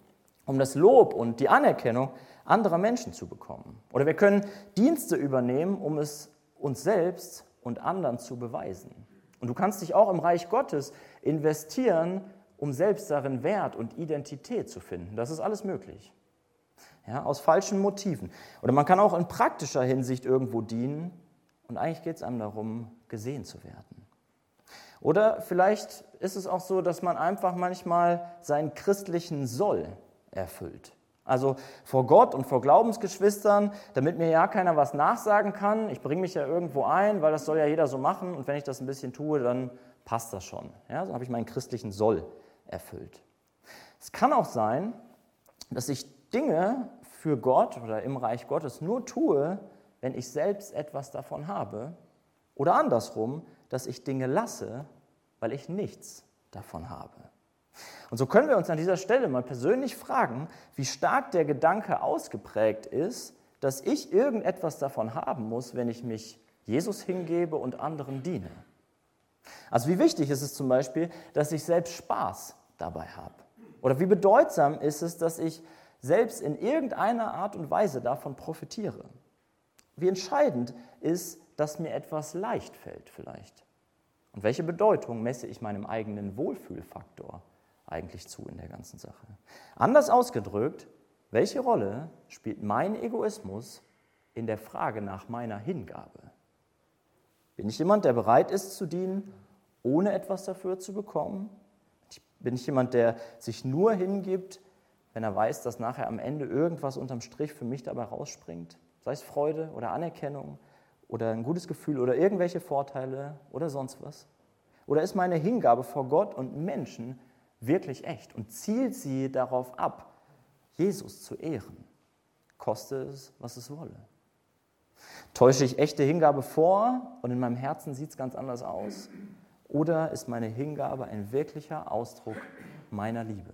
um das Lob und die Anerkennung anderer Menschen zu bekommen. Oder wir können Dienste übernehmen, um es uns selbst und anderen zu beweisen. Und du kannst dich auch im Reich Gottes investieren, um selbst darin Wert und Identität zu finden. Das ist alles möglich. Ja, aus falschen Motiven. Oder man kann auch in praktischer Hinsicht irgendwo dienen und eigentlich geht es einem darum, gesehen zu werden. Oder vielleicht ist es auch so, dass man einfach manchmal seinen christlichen Soll erfüllt. Also vor Gott und vor Glaubensgeschwistern, damit mir ja keiner was nachsagen kann. Ich bringe mich ja irgendwo ein, weil das soll ja jeder so machen und wenn ich das ein bisschen tue, dann passt das schon. Ja, so habe ich meinen christlichen Soll erfüllt. Es kann auch sein, dass ich Dinge für Gott oder im Reich Gottes nur tue, wenn ich selbst etwas davon habe. Oder andersrum, dass ich Dinge lasse, weil ich nichts davon habe. Und so können wir uns an dieser Stelle mal persönlich fragen, wie stark der Gedanke ausgeprägt ist, dass ich irgendetwas davon haben muss, wenn ich mich Jesus hingebe und anderen diene. Also wie wichtig ist es zum Beispiel, dass ich selbst Spaß dabei habe? Oder wie bedeutsam ist es, dass ich selbst in irgendeiner Art und Weise davon profitiere? Wie entscheidend ist, dass mir etwas leicht fällt vielleicht? Und welche Bedeutung messe ich meinem eigenen Wohlfühlfaktor eigentlich zu in der ganzen Sache? Anders ausgedrückt, welche Rolle spielt mein Egoismus in der Frage nach meiner Hingabe? Bin ich jemand, der bereit ist zu dienen, ohne etwas dafür zu bekommen? Bin ich jemand, der sich nur hingibt, wenn er weiß, dass nachher am Ende irgendwas unterm Strich für mich dabei rausspringt? Sei es Freude oder Anerkennung oder ein gutes Gefühl oder irgendwelche Vorteile oder sonst was? Oder ist meine Hingabe vor Gott und Menschen wirklich echt und zielt sie darauf ab, Jesus zu ehren, koste es, was es wolle? Täusche ich echte Hingabe vor und in meinem Herzen sieht es ganz anders aus? Oder ist meine Hingabe ein wirklicher Ausdruck meiner Liebe?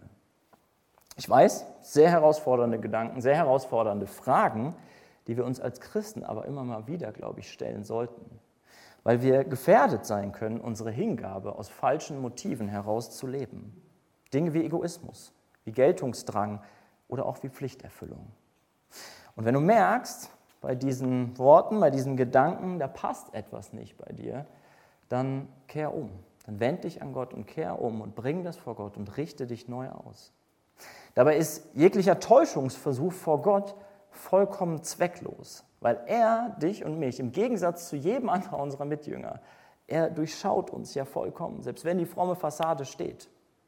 Ich weiß, sehr herausfordernde Gedanken, sehr herausfordernde Fragen, die wir uns als Christen aber immer mal wieder, glaube ich, stellen sollten. Weil wir gefährdet sein können, unsere Hingabe aus falschen Motiven heraus zu leben. Dinge wie Egoismus, wie Geltungsdrang oder auch wie Pflichterfüllung. Und wenn du merkst, bei diesen Worten, bei diesen Gedanken, da passt etwas nicht bei dir, dann kehr um. Dann wend dich an Gott und kehr um und bring das vor Gott und richte dich neu aus. Dabei ist jeglicher Täuschungsversuch vor Gott vollkommen zwecklos, weil er dich und mich, im Gegensatz zu jedem anderen unserer Mitjünger, er durchschaut uns ja vollkommen, selbst wenn die fromme Fassade steht.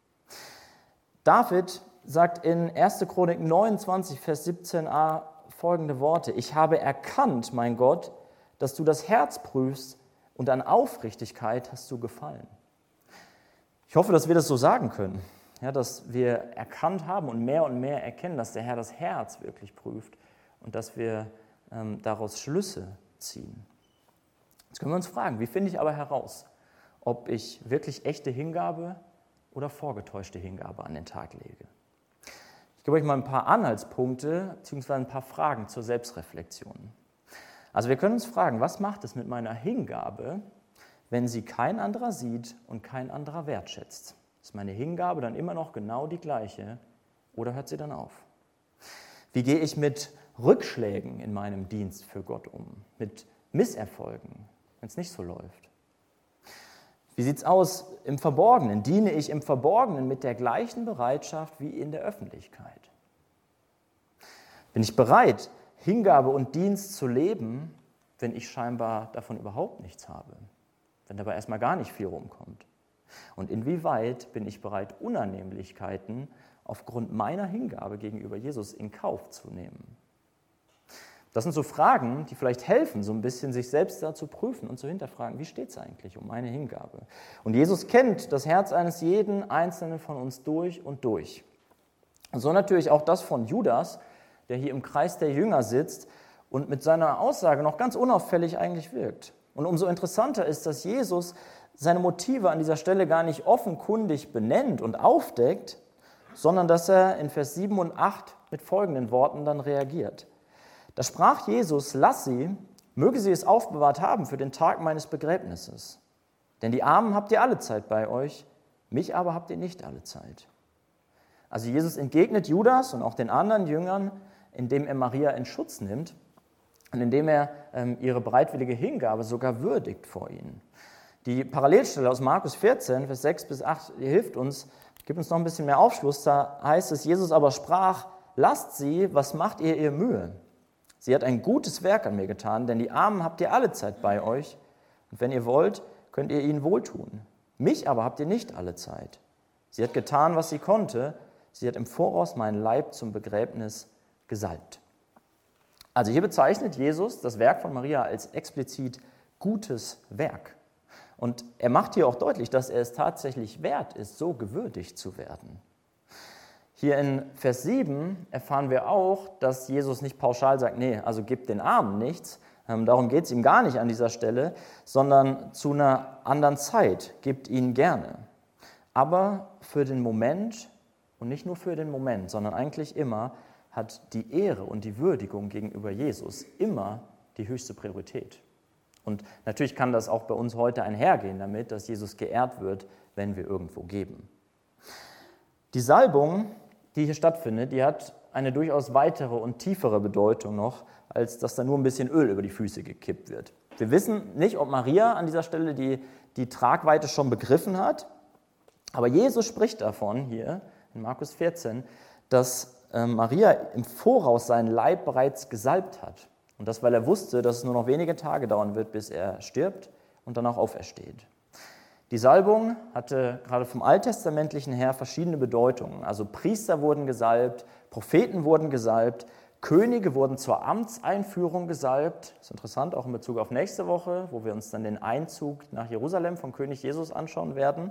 David sagt in 1. Chronik 29, Vers 17a folgende Worte: Ich habe erkannt, mein Gott, dass du das Herz prüfst und an Aufrichtigkeit hast du gefallen. Ich hoffe, dass wir das so sagen können, ja, dass wir erkannt haben und mehr erkennen, dass der Herr das Herz wirklich prüft und dass wir daraus Schlüsse ziehen. Jetzt können wir uns fragen, wie finde ich aber heraus, ob ich wirklich echte Hingabe oder vorgetäuschte Hingabe an den Tag lege? Ich gebe euch mal ein paar Anhaltspunkte bzw. ein paar Fragen zur Selbstreflexion. Also wir können uns fragen, was macht es mit meiner Hingabe, wenn sie kein anderer sieht und kein anderer wertschätzt? Ist meine Hingabe dann immer noch genau die gleiche oder hört sie dann auf? Wie gehe ich mit Rückschlägen in meinem Dienst für Gott um? Mit Misserfolgen, wenn es nicht so läuft? Wie sieht es aus im Verborgenen? Diene ich im Verborgenen mit der gleichen Bereitschaft wie in der Öffentlichkeit? Bin ich bereit, Hingabe und Dienst zu leben, wenn ich scheinbar davon überhaupt nichts habe? Wenn dabei erstmal gar nicht viel rumkommt? Und inwieweit bin ich bereit, Unannehmlichkeiten aufgrund meiner Hingabe gegenüber Jesus in Kauf zu nehmen? Das sind so Fragen, die vielleicht helfen, so ein bisschen sich selbst da zu prüfen und zu hinterfragen, wie steht es eigentlich um meine Hingabe? Und Jesus kennt das Herz eines jeden Einzelnen von uns durch und durch. Und so natürlich auch das von Judas, der hier im Kreis der Jünger sitzt und mit seiner Aussage noch ganz unauffällig eigentlich wirkt. Und umso interessanter ist, dass Jesus seine Motive an dieser Stelle gar nicht offenkundig benennt und aufdeckt, sondern dass er in Vers 7 und 8 mit folgenden Worten dann reagiert. Da sprach Jesus: Lass sie, möge sie es aufbewahrt haben für den Tag meines Begräbnisses. Denn die Armen habt ihr alle Zeit bei euch, mich aber habt ihr nicht alle Zeit. Also Jesus entgegnet Judas und auch den anderen Jüngern, indem er Maria in Schutz nimmt und indem er ihre bereitwillige Hingabe sogar würdigt vor ihnen. Die Parallelstelle aus Markus 14, Vers 6 bis 8, die hilft uns, gibt uns noch ein bisschen mehr Aufschluss. Da heißt es, Jesus aber sprach, lasst sie, was macht ihr Mühe? Sie hat ein gutes Werk an mir getan, denn die Armen habt ihr alle Zeit bei euch. Und wenn ihr wollt, könnt ihr ihnen wohltun. Mich aber habt ihr nicht alle Zeit. Sie hat getan, was sie konnte. Sie hat im Voraus meinen Leib zum Begräbnis gesalbt. Also hier bezeichnet Jesus das Werk von Maria als explizit gutes Werk. Und er macht hier auch deutlich, dass er es tatsächlich wert ist, so gewürdigt zu werden. Hier in Vers 7 erfahren wir auch, dass Jesus nicht pauschal sagt, nee, also gebt den Armen nichts, darum geht es ihm gar nicht an dieser Stelle, sondern zu einer anderen Zeit, gebt ihnen gerne. Aber für den Moment, und nicht nur für den Moment, sondern eigentlich immer, hat die Ehre und die Würdigung gegenüber Jesus immer die höchste Priorität. Und natürlich kann das auch bei uns heute einhergehen damit, dass Jesus geehrt wird, wenn wir irgendwo geben. Die Salbung, die hier stattfindet, die hat eine durchaus weitere und tiefere Bedeutung noch, als dass da nur ein bisschen Öl über die Füße gekippt wird. Wir wissen nicht, ob Maria an dieser Stelle die Tragweite schon begriffen hat, aber Jesus spricht davon hier in Markus 14, dass Maria im Voraus seinen Leib bereits gesalbt hat. Und das, weil er wusste, dass es nur noch wenige Tage dauern wird, bis er stirbt und danach aufersteht. Die Salbung hatte gerade vom Alttestamentlichen her verschiedene Bedeutungen. Also Priester wurden gesalbt, Propheten wurden gesalbt, Könige wurden zur Amtseinführung gesalbt. Das ist interessant, auch in Bezug auf nächste Woche, wo wir uns dann den Einzug nach Jerusalem von König Jesus anschauen werden.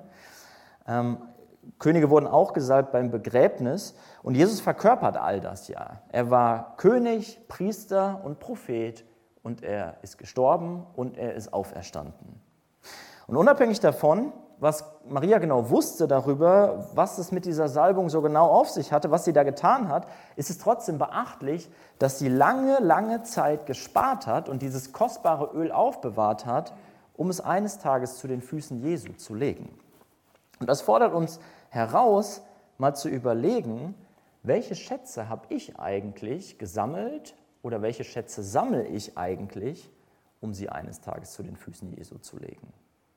Könige wurden auch gesalbt beim Begräbnis und Jesus verkörpert all das ja. Er war König, Priester und Prophet und er ist gestorben und er ist auferstanden. Und unabhängig davon, was Maria genau wusste darüber, was es mit dieser Salbung so genau auf sich hatte, was sie da getan hat, ist es trotzdem beachtlich, dass sie lange, lange Zeit gespart hat und dieses kostbare Öl aufbewahrt hat, um es eines Tages zu den Füßen Jesu zu legen. Und das fordert uns heraus, mal zu überlegen, welche Schätze habe ich eigentlich gesammelt oder welche Schätze sammle ich eigentlich, um sie eines Tages zu den Füßen Jesu zu legen.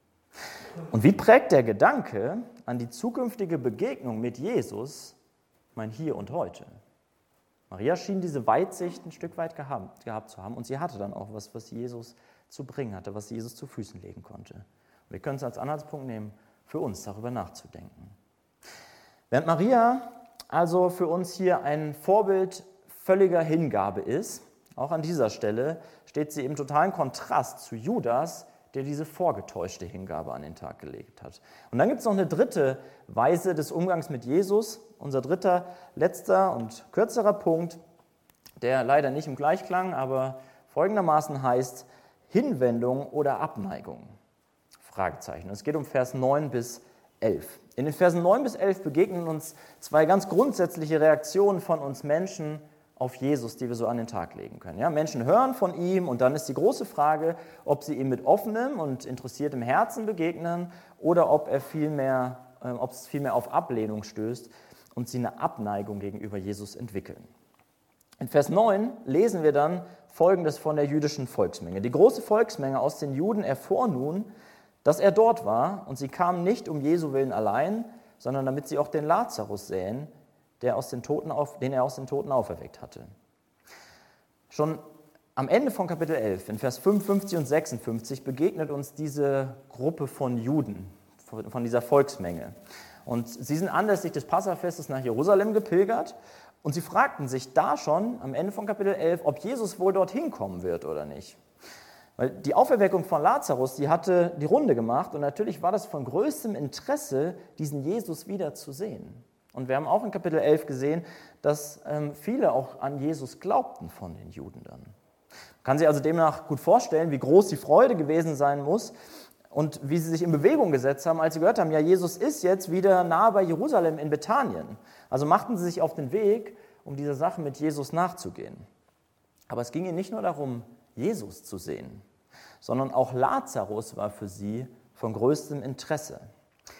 Und wie prägt der Gedanke an die zukünftige Begegnung mit Jesus mein Hier und Heute? Maria schien diese Weitsicht ein Stück weit gehabt zu haben und sie hatte dann auch was Jesus zu bringen hatte, was Jesus zu Füßen legen konnte. Und wir können es als Anhaltspunkt nehmen, für uns darüber nachzudenken. Während Maria also für uns hier ein Vorbild völliger Hingabe ist, auch an dieser Stelle steht sie im totalen Kontrast zu Judas, der diese vorgetäuschte Hingabe an den Tag gelegt hat. Und dann gibt es noch eine dritte Weise des Umgangs mit Jesus, unser dritter, letzter und kürzerer Punkt, der leider nicht im Gleichklang, aber folgendermaßen heißt Hinwendung oder Abneigung. Fragezeichen. Es geht um Vers 9 bis 11. In den Versen 9 bis 11 begegnen uns zwei ganz grundsätzliche Reaktionen von uns Menschen auf Jesus, die wir so an den Tag legen können. Ja, Menschen hören von ihm und dann ist die große Frage, ob sie ihm mit offenem und interessiertem Herzen begegnen oder ob es vielmehr auf Ablehnung stößt und sie eine Abneigung gegenüber Jesus entwickeln. In Vers 9 lesen wir dann Folgendes von der jüdischen Volksmenge. Die große Volksmenge aus den Juden erfuhr nun, dass er dort war und sie kamen nicht um Jesu willen allein, sondern damit sie auch den Lazarus sähen, den er aus den Toten auferweckt hatte. Schon am Ende von Kapitel 11, in Vers 55 und 56, begegnet uns diese Gruppe von Juden, von dieser Volksmenge. Und sie sind anlässlich des Passafestes nach Jerusalem gepilgert und sie fragten sich da schon am Ende von Kapitel 11, ob Jesus wohl dorthin kommen wird oder nicht. Weil die Auferweckung von Lazarus, die hatte die Runde gemacht und natürlich war das von größtem Interesse, diesen Jesus wieder zu sehen. Und wir haben auch in Kapitel 11 gesehen, dass viele auch an Jesus glaubten von den Juden dann. Man kann sich also demnach gut vorstellen, wie groß die Freude gewesen sein muss und wie sie sich in Bewegung gesetzt haben, als sie gehört haben, ja, Jesus ist jetzt wieder nahe bei Jerusalem in Bethanien. Also machten sie sich auf den Weg, um dieser Sache mit Jesus nachzugehen. Aber es ging ihnen nicht nur darum, Jesus zu sehen, sondern auch Lazarus war für sie von größtem Interesse.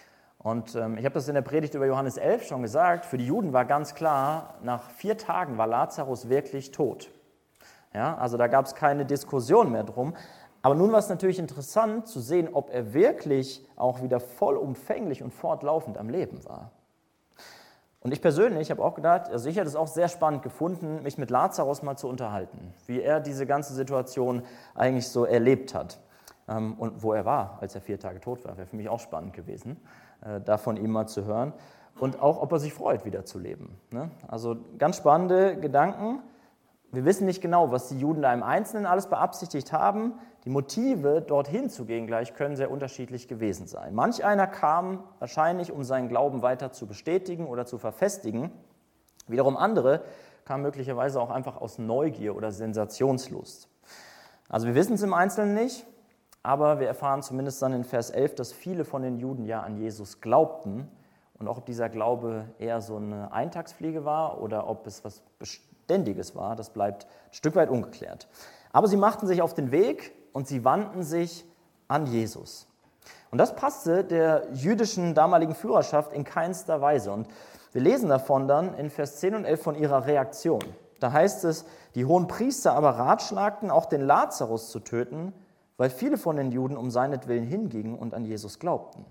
Und ich habe das in der Predigt über Johannes 11 schon gesagt, für die Juden war ganz klar, nach 4 Tagen war Lazarus wirklich tot. Ja, also da gab es keine Diskussion mehr drum. Aber nun war es natürlich interessant zu sehen, ob er wirklich auch wieder vollumfänglich und fortlaufend am Leben war. Und ich persönlich habe auch gedacht, also ich hätte es auch sehr spannend gefunden, mich mit Lazarus mal zu unterhalten, wie er diese ganze Situation eigentlich so erlebt hat und wo er war, als er 4 Tage tot war. Wäre für mich auch spannend gewesen, da von ihm mal zu hören und auch, ob er sich freut, wieder zu leben. Also ganz spannende Gedanken. Wir wissen nicht genau, was die Juden da im Einzelnen alles beabsichtigt haben. Die Motive, dorthin zu gehen gleich, können sehr unterschiedlich gewesen sein. Manch einer kam wahrscheinlich, um seinen Glauben weiter zu bestätigen oder zu verfestigen. Wiederum andere kamen möglicherweise auch einfach aus Neugier oder Sensationslust. Also wir wissen es im Einzelnen nicht, aber wir erfahren zumindest dann in Vers 11, dass viele von den Juden ja an Jesus glaubten. Und auch ob dieser Glaube eher so eine Eintagsfliege war oder ob es was Beständiges war, das bleibt ein Stück weit ungeklärt. Aber sie machten sich auf den Weg und sie wandten sich an Jesus. Und das passte der jüdischen damaligen Führerschaft in keinster Weise. Und wir lesen davon dann in Vers 10 und 11 von ihrer Reaktion. Da heißt es, die Hohenpriester aber ratschlagten, auch den Lazarus zu töten, weil viele von den Juden um seinetwillen hingingen und an Jesus glaubten.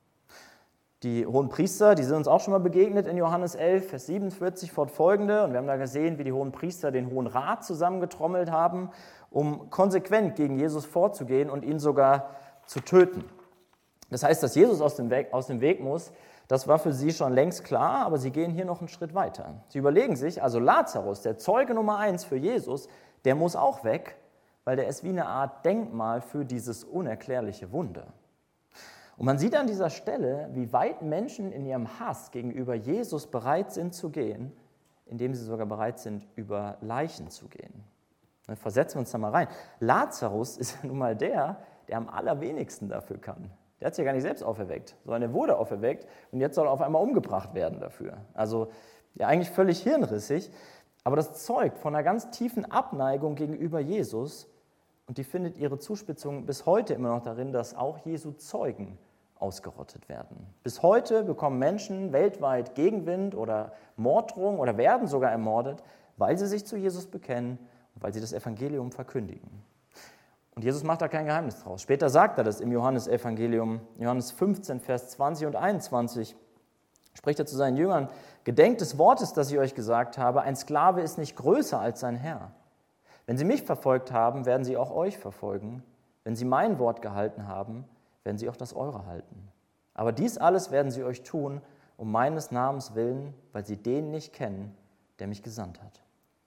Die Hohenpriester, die sind uns auch schon mal begegnet in Johannes 11, Vers 47 fortfolgende. Und wir haben da gesehen, wie die Hohenpriester den Hohen Rat zusammengetrommelt haben, um konsequent gegen Jesus vorzugehen und ihn sogar zu töten. Das heißt, dass Jesus aus dem Weg muss, das war für sie schon längst klar, aber sie gehen hier noch einen Schritt weiter. Sie überlegen sich, also Lazarus, der Zeuge Nummer 1 für Jesus, der muss auch weg, weil der ist wie eine Art Denkmal für dieses unerklärliche Wunder. Und man sieht an dieser Stelle, wie weit Menschen in ihrem Hass gegenüber Jesus bereit sind zu gehen, indem sie sogar bereit sind, über Leichen zu gehen. Versetzen wir uns da mal rein. Lazarus ist nun mal der am allerwenigsten dafür kann. Der hat sich ja gar nicht selbst auferweckt, sondern er wurde auferweckt und jetzt soll er auf einmal umgebracht werden dafür. Also ja, eigentlich völlig hirnrissig, aber das zeugt von einer ganz tiefen Abneigung gegenüber Jesus. Und die findet ihre Zuspitzung bis heute immer noch darin, dass auch Jesu Zeugen ausgerottet werden. Bis heute bekommen Menschen weltweit Gegenwind oder Morddrohungen oder werden sogar ermordet, weil sie sich zu Jesus bekennen und weil sie das Evangelium verkündigen. Und Jesus macht da kein Geheimnis draus. Später sagt er das im Johannesevangelium, Johannes 15, Vers 20 und 21, spricht er zu seinen Jüngern, gedenkt des Wortes, das ich euch gesagt habe, ein Sklave ist nicht größer als sein Herr. Wenn sie mich verfolgt haben, werden sie auch euch verfolgen. Wenn sie mein Wort gehalten haben, werden sie auch das eure halten. Aber dies alles werden sie euch tun, um meines Namens willen, weil sie den nicht kennen, der mich gesandt hat.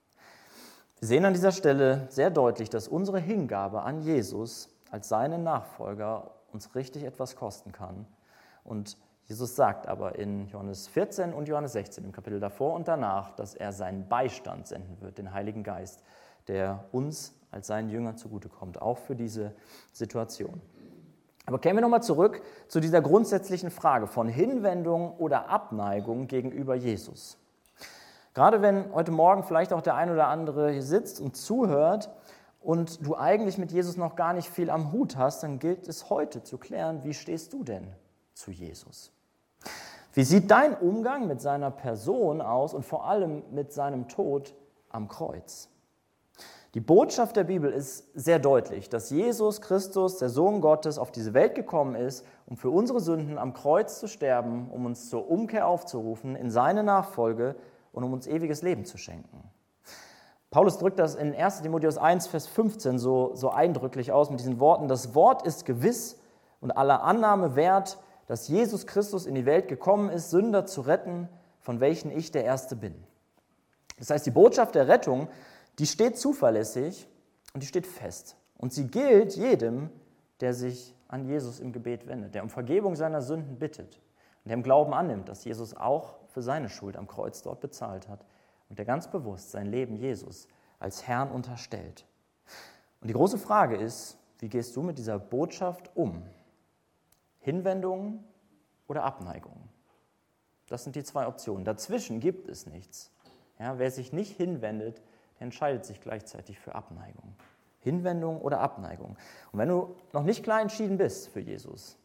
Wir sehen an dieser Stelle sehr deutlich, dass unsere Hingabe an Jesus als seinen Nachfolger uns richtig etwas kosten kann. Und Jesus sagt aber in Johannes 14 und Johannes 16, im Kapitel davor und danach, dass er seinen Beistand senden wird, den Heiligen Geist, der uns als seinen Jüngern zugutekommt, auch für diese Situation. Aber kehren wir nochmal zurück zu dieser grundsätzlichen Frage von Hinwendung oder Abneigung gegenüber Jesus. Gerade wenn heute Morgen vielleicht auch der ein oder andere hier sitzt und zuhört und du eigentlich mit Jesus noch gar nicht viel am Hut hast, dann gilt es heute zu klären, wie stehst du denn zu Jesus? Wie sieht dein Umgang mit seiner Person aus und vor allem mit seinem Tod am Kreuz? Die Botschaft der Bibel ist sehr deutlich, dass Jesus Christus, der Sohn Gottes, auf diese Welt gekommen ist, um für unsere Sünden am Kreuz zu sterben, um uns zur Umkehr aufzurufen, in seine Nachfolge und um uns ewiges Leben zu schenken. Paulus drückt das in 1. Timotheus 1, Vers 15 so eindrücklich aus mit diesen Worten, das Wort ist gewiss und aller Annahme wert, dass Jesus Christus in die Welt gekommen ist, Sünder zu retten, von welchen ich der Erste bin. Das heißt, die Botschaft der Rettung, die steht zuverlässig und die steht fest. Und sie gilt jedem, der sich an Jesus im Gebet wendet, der um Vergebung seiner Sünden bittet und der im Glauben annimmt, dass Jesus auch für seine Schuld am Kreuz dort bezahlt hat und der ganz bewusst sein Leben Jesus als Herrn unterstellt. Und die große Frage ist, wie gehst du mit dieser Botschaft um? Hinwendung oder Abneigung? Das sind die 2 Optionen. Dazwischen gibt es nichts. Ja, wer sich nicht hinwendet, der entscheidet sich gleichzeitig für Abneigung. Hinwendung oder Abneigung. Und wenn du noch nicht klar entschieden bist für Jesus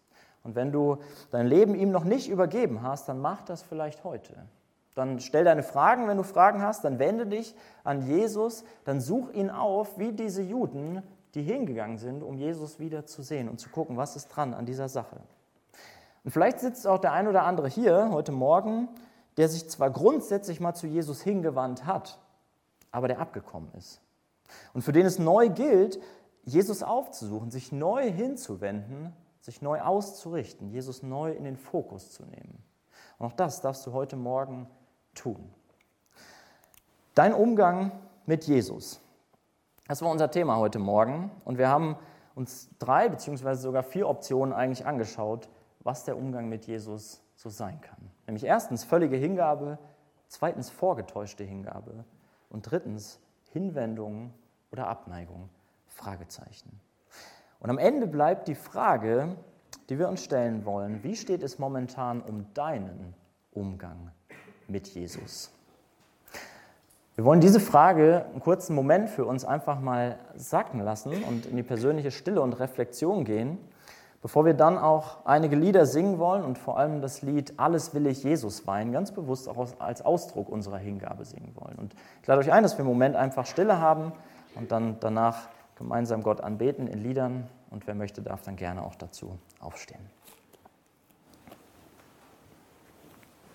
Und wenn du dein Leben ihm noch nicht übergeben hast, dann mach das vielleicht heute. Dann stell deine Fragen, wenn du Fragen hast, dann wende dich an Jesus, dann such ihn auf, wie diese Juden, die hingegangen sind, um Jesus wieder zu sehen und zu gucken, was ist dran an dieser Sache. Und vielleicht sitzt auch der ein oder andere hier heute Morgen, der sich zwar grundsätzlich mal zu Jesus hingewandt hat, aber der abgekommen ist. Und für den es neu gilt, Jesus aufzusuchen, sich neu hinzuwenden, sich neu auszurichten, Jesus neu in den Fokus zu nehmen. Und auch das darfst du heute Morgen tun. Dein Umgang mit Jesus. Das war unser Thema heute Morgen. Und wir haben uns 3 bzw. sogar 4 Optionen eigentlich angeschaut, was der Umgang mit Jesus so sein kann. Nämlich erstens völlige Hingabe, zweitens vorgetäuschte Hingabe und drittens Hinwendung oder Abneigung, Fragezeichen. Und am Ende bleibt die Frage, die wir uns stellen wollen, wie steht es momentan um deinen Umgang mit Jesus? Wir wollen diese Frage einen kurzen Moment für uns einfach mal sacken lassen und in die persönliche Stille und Reflexion gehen, bevor wir dann auch einige Lieder singen wollen und vor allem das Lied Alles will ich Jesus weihen, ganz bewusst auch als Ausdruck unserer Hingabe singen wollen. Und ich lade euch ein, dass wir im Moment einfach Stille haben und dann danach gemeinsam Gott anbeten in Liedern. Und wer möchte, darf dann gerne auch dazu aufstehen.